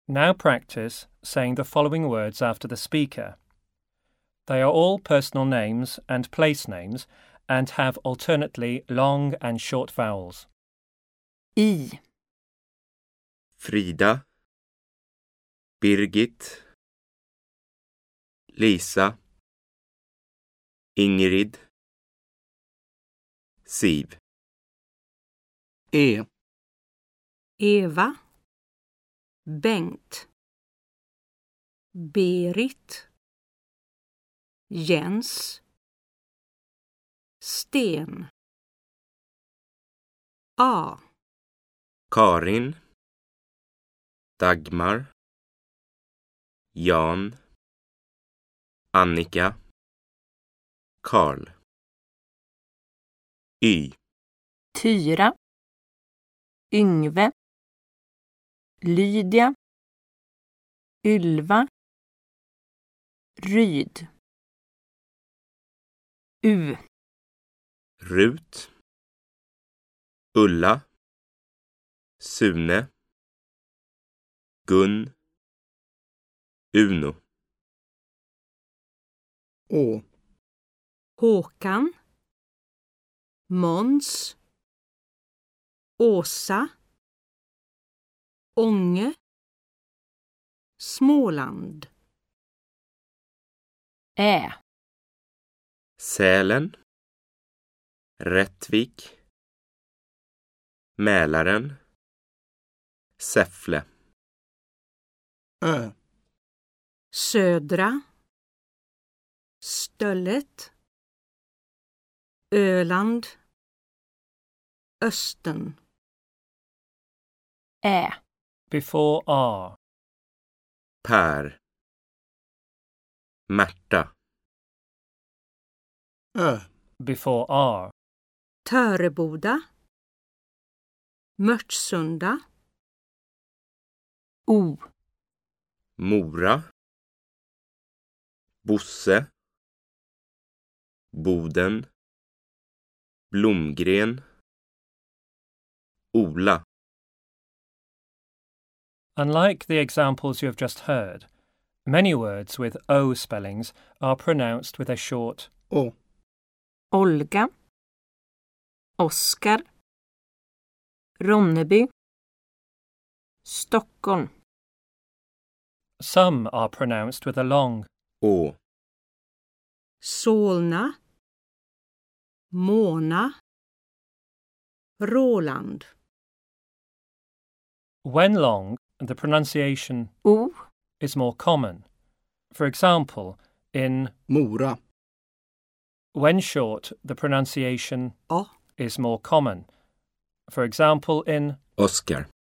Now practice saying the following words after the speaker. They are all personal names and place names and have alternately long and short vowels. I, Frida, Birgit, Lisa, Ingrid, Siv. E, Eva, Bengt, Berit, Jens, Sten. A, Karin, Dagmar, Jan, Annika, Karl. Y, Tyra, Yngve, Lydia, Ylva, Ryd. U, Rut, Ulla, Sune, Gun, Uno. Å, Håkan, Måns, Åsa, Ånge, Småland. Ä, Sälen, Rättvik, Mälaren, Säffle. Ö, Södra, Stöllet, Öland, Östen. Ä, Before R. Per, Märta, Ö, Before R. Töreboda, Mörtsunda. O, Mora, Bosse, Boden, Blomgren, Ola. Unlike the examples you have just heard, many words with O spellings are pronounced with a short Å, Olga, Oskar, Ronneby, Stockholm. Some are pronounced with a long Å, Solna, Mona, Roland. When long, the pronunciation O, is more common. For example, in Mora. when short, the pronunciation O. is more common. For example, in Oskar.